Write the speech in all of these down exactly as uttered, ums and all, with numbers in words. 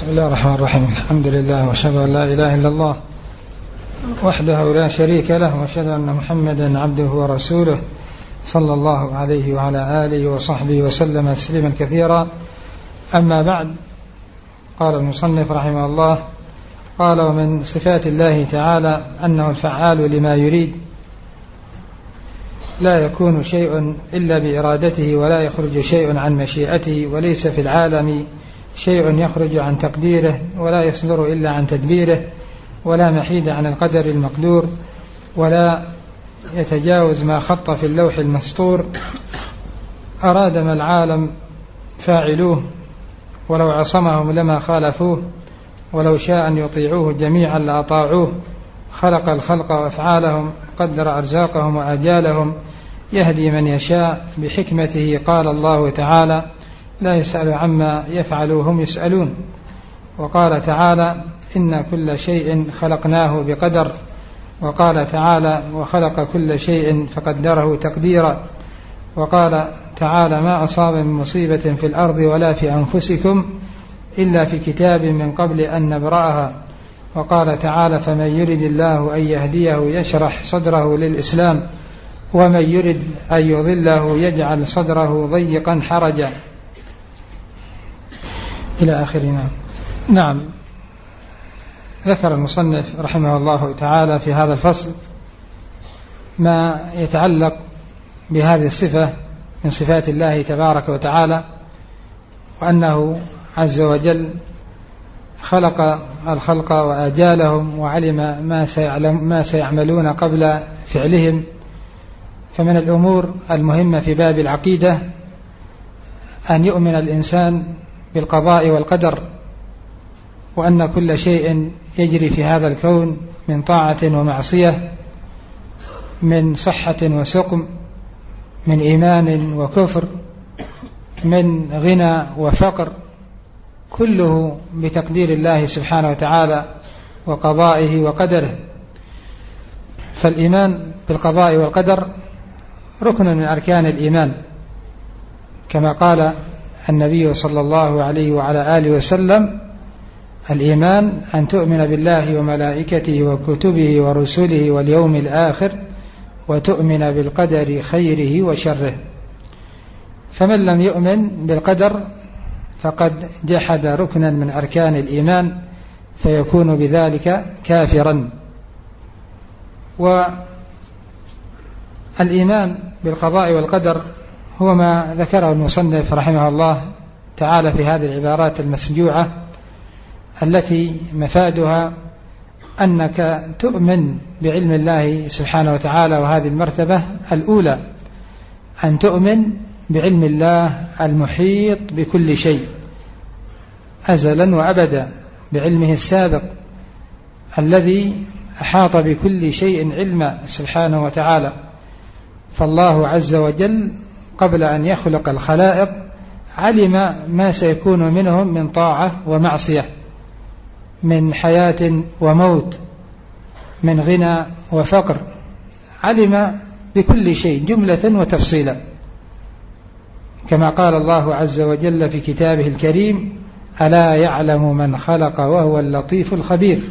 بسم الله الرحمن الرحيم. الحمد لله وأشهد أن لا إله إلا الله وحده لا شريك له، وأشهد أن محمدا عبده ورسوله صلى الله عليه وعلى آله وصحبه وسلم تسليما كثيرا. أما بعد، قال المصنف رحمه الله: قال: ومن صفات الله تعالى أنه الفعال لما يريد، لا يكون شيء إلا بإرادته، ولا يخرج شيء عن مشيئته، وليس في العالم شيء يخرج عن تقديره، ولا يصدر إلا عن تدبيره، ولا محيد عن القدر المقدور، ولا يتجاوز ما خط في اللوح المسطور. أراد ما العالم فاعلوه، ولو عصمهم لما خالفوه، ولو شاء أن يطيعوه جميعا لأطاعوه. خلق الخلق وأفعالهم، قدر أرزاقهم وآجالهم، يهدي من يشاء بحكمته. قال الله تعالى: لا يسأل عما يفعلوا هم يسألون. وقال تعالى: إن كل شيء خلقناه بقدر. وقال تعالى: وخلق كل شيء فقدره تقديرا. وقال تعالى: ما أصاب من مصيبة في الأرض ولا في أنفسكم إلا في كتاب من قبل أن نبرأها. وقال تعالى: فمن يرد الله أن يهديه يشرح صدره للإسلام، ومن يرد أن يضله يجعل صدره ضيقا حرجا، إلى آخرنا. نعم، ذكر المصنف رحمه الله تعالى في هذا الفصل ما يتعلق بهذه الصفة من صفات الله تبارك وتعالى، وأنه عز وجل خلق الخلق وآجالهم، وعلم ما سيعلم ما سيعملون قبل فعلهم. فمن الأمور المهمة في باب العقيدة أن يؤمن الإنسان بالقضاء والقدر، وأن كل شيء يجري في هذا الكون من طاعة ومعصية، من صحة وسقم، من إيمان وكفر، من غنى وفقر، كله بتقدير الله سبحانه وتعالى وقضائه وقدره. فالإيمان بالقضاء والقدر ركن من أركان الإيمان، كما قال النبي صلى الله عليه وعلى آله وسلم: الإيمان أن تؤمن بالله وملائكته وكتبه ورسله واليوم الآخر، وتؤمن بالقدر خيره وشره. فمن لم يؤمن بالقدر فقد جحد ركنا من أركان الإيمان، فيكون بذلك كافرا. والإيمان بالقضاء والقدر هو ما ذكره المصنف رحمه الله تعالى في هذه العبارات المسجوعة، التي مفادها أنك تؤمن بعلم الله سبحانه وتعالى. وهذه المرتبة الأولى، أن تؤمن بعلم الله المحيط بكل شيء أزلا وأبدا، بعلمه السابق الذي أحاط بكل شيء علما سبحانه وتعالى. فالله عز وجل قبل أن يخلق الخلائق علم ما سيكون منهم من طاعة ومعصية، من حياة وموت، من غنى وفقر، علم بكل شيء جملة وتفصيلا، كما قال الله عز وجل في كتابه الكريم: ألا يعلم من خلق وهو اللطيف الخبير.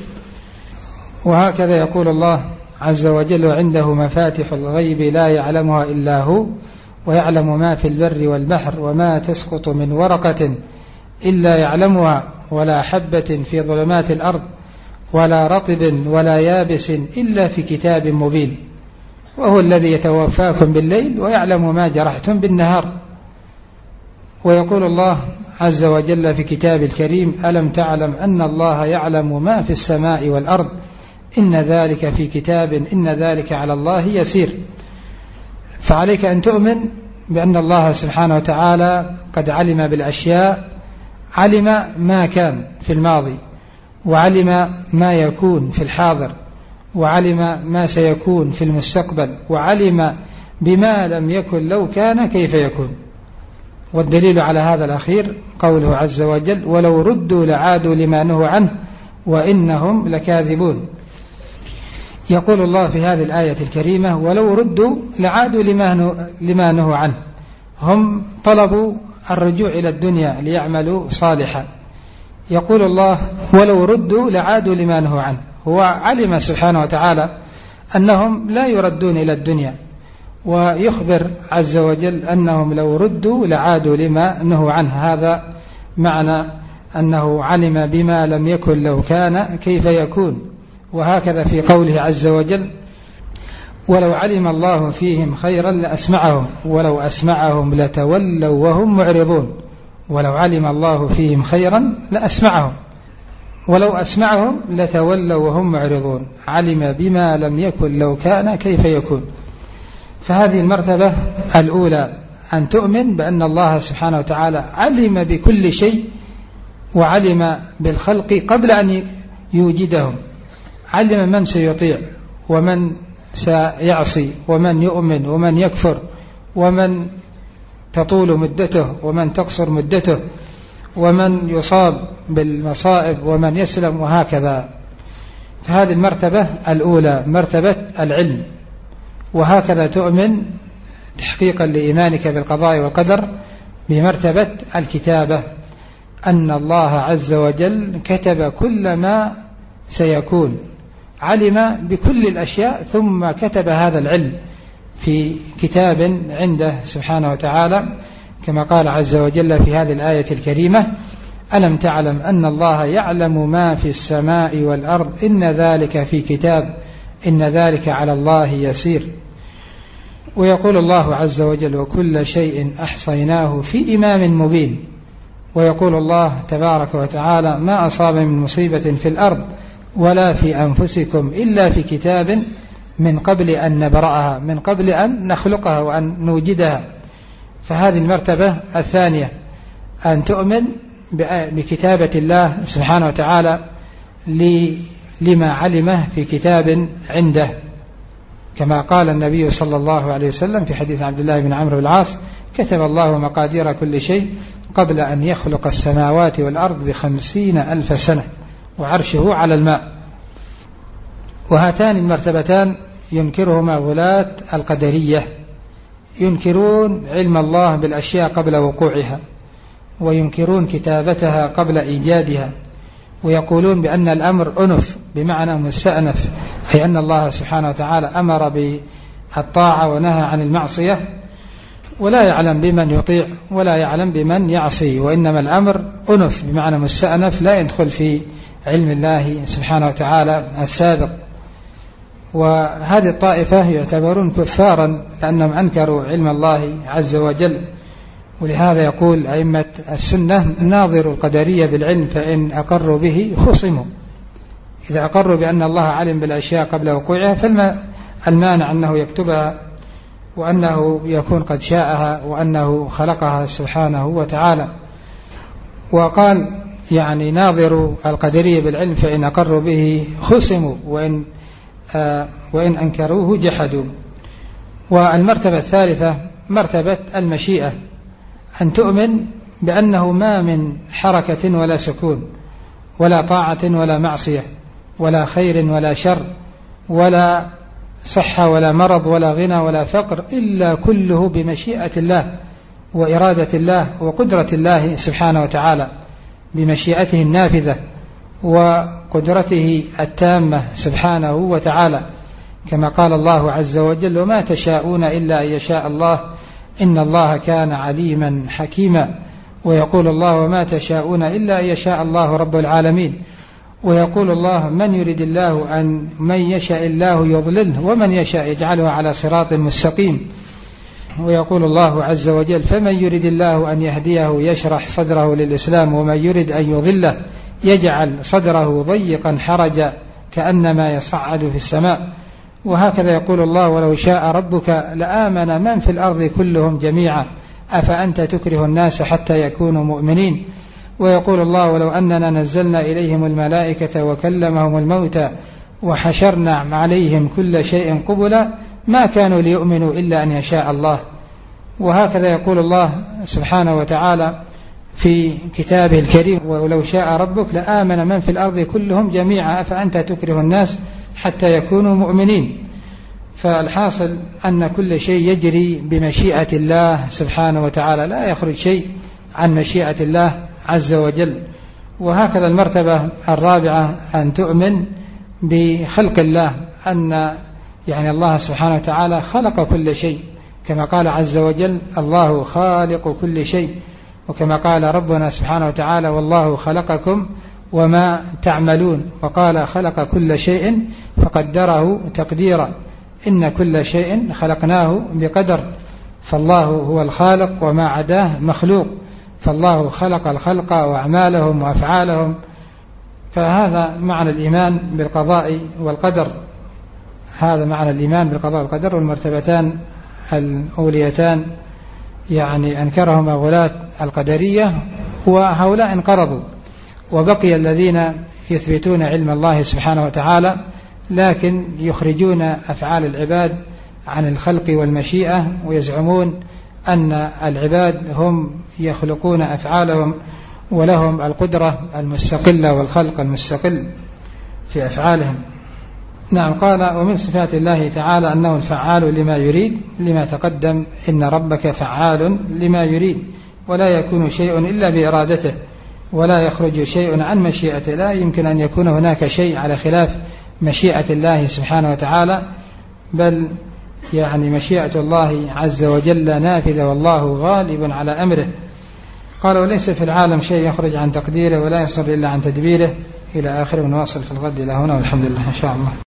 وهكذا يقول الله عز وجل: وعنده مفاتح الغيب لا يعلمها إلا هو، ويعلم ما في البر والبحر، وما تسقط من ورقة إلا يعلمها، ولا حبة في ظلمات الأرض، ولا رطب ولا يابس إلا في كتاب مبين. وهو الذي يتوفاكم بالليل ويعلم ما جرحتم بالنهار. ويقول الله عز وجل في كتاب الكريم: ألم تعلم أن الله يعلم ما في السماء والأرض، إن ذلك في كتاب، إن ذلك على الله يسير. فعليك أن تؤمن بأن الله سبحانه وتعالى قد علم بالأشياء، علم ما كان في الماضي، وعلم ما يكون في الحاضر، وعلم ما سيكون في المستقبل، وعلم بما لم يكن لو كان كيف يكون. والدليل على هذا الأخير قوله عز وجل: ولو ردوا لعادوا لما نهوا عنه وإنهم لكاذبون. يقول الله في هذه الآية الكريمة: ولو ردوا لعادوا لما نهوا عنه. هم طلبوا الرجوع إلى الدنيا ليعملوا صالحا، يقول الله ولو ردوا لعادوا لما نهوا عنه. هو علم سبحانه وتعالى أنهم لا يردون إلى الدنيا، ويخبر عز وجل أنهم لو ردوا لعادوا لما نهوا عنه. هذا معنى أنه علم بما لم يكن لو كان كيف يكون. وهكذا في قوله عز وجل ولو علم الله فيهم خيرا لأسمعهم ولو أسمعهم لتولوا وهم معرضون. ولو علم الله فيهم خيرا لأسمعهم ولو أسمعهم لتولوا وهم معرضون. علم بما لم يكن لو كان كيف يكون. فهذه المرتبة الأولى أن تؤمن بأن الله سبحانه وتعالى علم بكل شيء، وعلم بالخلق قبل أن يوجدهم. علم من سيطيع ومن سيعصي ومن يؤمن ومن يكفر ومن تطول مدته ومن تقصر مدته ومن يصاب بالمصائب ومن يسلم، وهكذا. فهذه المرتبة الأولى مرتبة العلم. وهكذا تؤمن تحقيقا لإيمانك بالقضاء والقدر بمرتبة الكتابة، أن الله عز وجل كتب كل ما سيكون، علم بكل الأشياء ثم كتب هذا العلم في كتاب عنده سبحانه وتعالى، كما قال عز وجل في هذه الآية الكريمة ألم تعلم أن الله يعلم ما في السماء والأرض إن ذلك في كتاب إن ذلك على الله يسير. ويقول الله عز وجل وكل شيء أحصيناه في إمام مبين. ويقول الله تبارك وتعالى ما أصاب من مصيبة في الأرض ولا في أنفسكم إلا في كتاب من قبل أن نبرأها، من قبل أن نخلقها وأن نوجدها. فهذه المرتبة الثانية أن تؤمن بكتابة الله سبحانه وتعالى لما علمه في كتاب عنده، كما قال النبي صلى الله عليه وسلم في حديث عبد الله بن عمرو بن العاص كتب الله مقادير كل شيء قبل أن يخلق السماوات والأرض بخمسين ألف سنة وعرشه على الماء. وهاتان المرتبتان ينكرهما غلاة القدرية، ينكرون علم الله بالأشياء قبل وقوعها، وينكرون كتابتها قبل إيجادها، ويقولون بأن الأمر أنف بمعنى مستأنف، أي أن الله سبحانه وتعالى أمر بالطاعة ونهى عن المعصية، ولا يعلم بمن يطيع ولا يعلم بمن يعصي، وإنما الأمر أنف بمعنى مستأنف لا يدخل في علم الله سبحانه وتعالى السابق. وهذه الطائفة يعتبرون كفارا لأنهم أنكروا علم الله عز وجل. ولهذا يقول أئمة السنة ناظروا القدرية بالعلم فإن أقروا به خصموا. إذا أقروا بأن الله علم بالأشياء قبل وقوعها فالمانع أنه يكتبها وأنه يكون قد شاءها وأنه خلقها سبحانه وتعالى. وقال يعني ناظروا القدرية بالعلم فإن أقروا به خصموا وإن, آه وإن أنكروه جحدوا. والمرتبة الثالثة مرتبة المشيئة، أن تؤمن بأنه ما من حركة ولا سكون ولا طاعة ولا معصية ولا خير ولا شر ولا صحة ولا مرض ولا غنى ولا فقر إلا كله بمشيئة الله وإرادة الله وقدرة الله سبحانه وتعالى، بمشيئته النافذة وقدرته التامة سبحانه وتعالى، كما قال الله عز وجل وما تشاءون إلا أن يشاء الله إن الله كان عليما حكيما. ويقول الله وما تشاءون إلا أن يشاء الله رب العالمين. ويقول الله من يريد الله أن من يشاء الله يضلله ومن يشاء يجعله على صراط مستقيم. ويقول الله عز وجل فمن يريد الله أن يهديه يشرح صدره للإسلام ومن يريد أن يضله يجعل صدره ضيقا حرجا كأنما يصعد في السماء. وهكذا يقول الله ولو شاء ربك لآمن من في الأرض كلهم جميعا أفأنت تكره الناس حتى يكونوا مؤمنين. ويقول الله ولو أننا نزلنا إليهم الملائكة وكلمهم الموتى وحشرنا عليهم كل شيء قبلا ما كانوا ليؤمنوا إلا أن يشاء الله. وهكذا يقول الله سبحانه وتعالى في كتابه الكريم ولو شاء ربك لآمن من في الأرض كلهم جميعا أفأنت تكره الناس حتى يكونوا مؤمنين. فالحاصل أن كل شيء يجري بمشيئة الله سبحانه وتعالى، لا يخرج شيء عن مشيئة الله عز وجل. وهكذا المرتبة الرابعة أن تؤمن بخلق الله، أن يعني الله سبحانه وتعالى خلق كل شيء، كما قال عز وجل الله خالق كل شيء، وكما قال ربنا سبحانه وتعالى والله خلقكم وما تعملون، وقال خلق كل شيء فقدره تقديرا، إن كل شيء خلقناه بقدر. فالله هو الخالق وما عداه مخلوق، فالله خلق الخلق وأعمالهم وأفعالهم. فهذا معنى الإيمان بالقضاء والقدر، هذا معنى الإيمان بالقضاء والقدر. والمرتبتان الأوليتان يعني أنكرهما غلاة القدرية، وهؤلاء انقرضوا، وبقي الذين يثبتون علم الله سبحانه وتعالى لكن يخرجون أفعال العباد عن الخلق والمشيئة، ويزعمون أن العباد هم يخلقون أفعالهم ولهم القدرة المستقلة والخلق المستقل في أفعالهم. نعم. قال ومن صفات الله تعالى أنه الفعال لما يريد، لما تقدم إن ربك فعال لما يريد، ولا يكون شيء إلا بإرادته، ولا يخرج شيء عن مشيئته. لا يمكن أن يكون هناك شيء على خلاف مشيئة الله سبحانه وتعالى، بل يعني مشيئة الله عز وجل نافذة، والله غالب على أمره. قال وليس في العالم شيء يخرج عن تقديره ولا يصدر إلا عن تدبيره، إلى آخره. ونواصل في الغد إلى هنا، والحمد لله إن شاء الله.